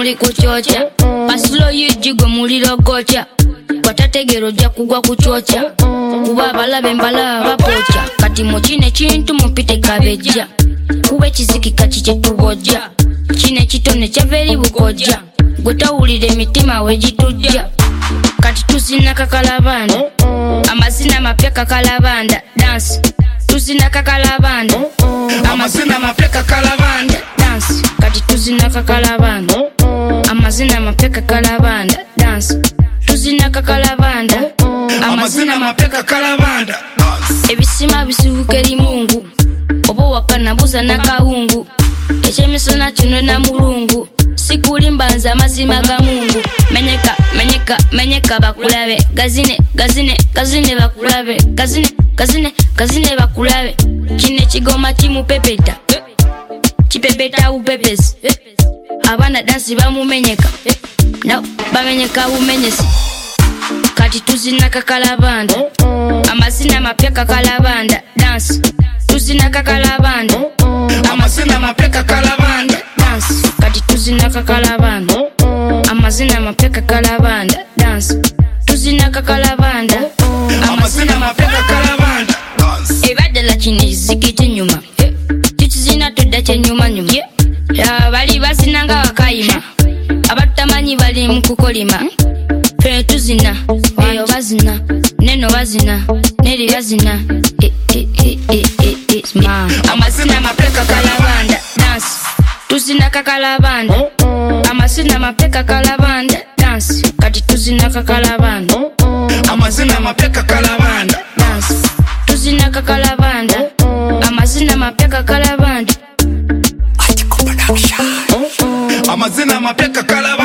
muli kuchocha pasilo yijigo muliro gocha batategero ja kugwa kuchocha kuba abalabe mbala bapocha kati muchine kintu mupite kabeja kuba ekizikika kike tuboja kine kitone kyaveri bukoja gutawulire emitima wegitujja kati tuzina kakalabanda amazina mapya kakalabanda dance tuzina kakalabanda amazina mapya kakalabanda dance kati tuzina kakalabanda amazina mapya kakalabanda dance tuzina kakalabanda amazina mapya kakalabanda ebisima bisibuka eri mungu obo wakana buza na kahungu ekyemisono kino na mulungu sikuli mbanza amazima ga mungu menyeka menyeka menyeka bakulabe gazine gazine gazine bakulabe gazine gazine gazine bakulabe kine kigoma kimupepeta kipepeta upepesi abana dansi bamumenyeka no bamenyeka umenyesi kati tuzina kakalabanda amazina mapya kakalabanda dance tuzina kakalabanda amazina mapya kakalabanda dance kati tuzina kakalabanda amazina mapya kakalabanda dance tuzina kakalabanda amazina mapya kakalabanda ebadala kine zikiti nyuma tukizina tudda kye nyuma nyuma bali basinanga wakayima abatamanyi bali mukukolima fe tuzina eyo bazina neno bazina neri bazina amazina mapya kakalabanda dance tuzina kakalabanda amazina mapya kakalabanda dance kati tuzina kakalabanda amazina mapya kakalabanda dance tuzina kakalabanda amazina mapya kakalabanda amazina mapya kakalabanda